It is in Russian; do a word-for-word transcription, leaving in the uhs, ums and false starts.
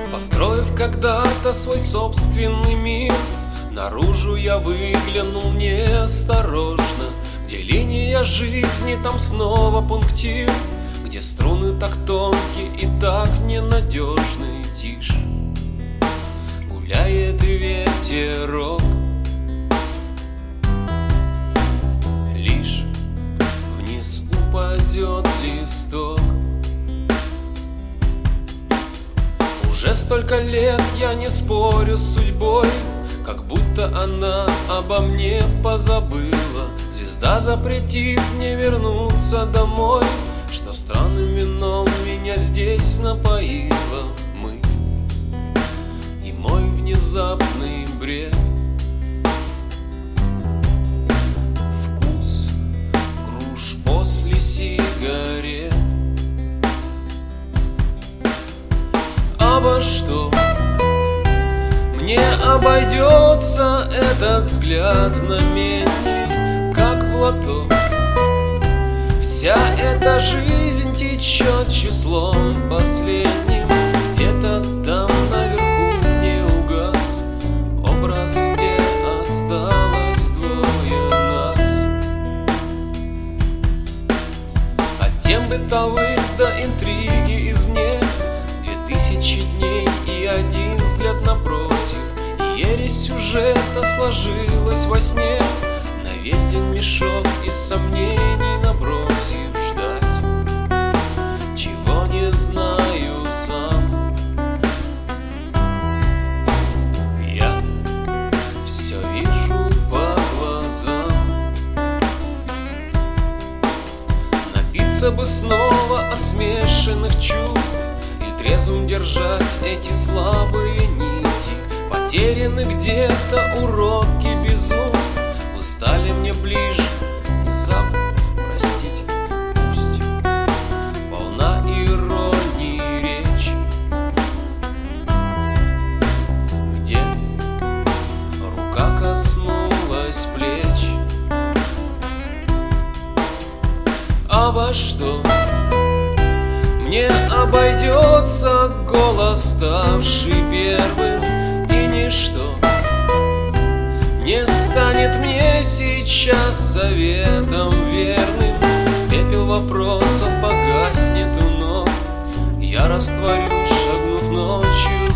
Построив когда-то свой собственный мир, наружу я выглянул неосторожно. Где линия жизни, там снова пунктир, где струны так тонкие и так ненадежны. Тишь гуляет ветерок, лишь вниз упадет листок. Уже столько лет я не спорю с судьбой, как будто она обо мне позабыла. Звезда запретит мне вернуться домой, что странным вином меня здесь напоила. Мы и мой внезапный бред, вкус груш после сигарет. Обо что мне обойдется этот взгляд намедни, как в лото? Вся эта жизнь течет числом последним. Где-то там наверху не угас образ, где осталось двое нас. От тем бытовых до интриги извне, две тысячи дней и один взгляд напротив. И ересь сюжета сложилась во сне, на весь день мешок из сомнений набросив. Ждать, чего не знаю сам. Я все вижу по глазам. Напиться бы снова от смешанных чувств и трезвым держать эти слабые нити. Потеряны где-то уроки без уст, вы стали мне ближе. Внезапно, простите, пусть полна иронии речь, где рука коснулась плеч. А во что мне обойдется голос, ставший первым, и ничто не станет мне сейчас советом верным. Пепел вопросов погаснет у ног, я растворюсь, шагнув ночью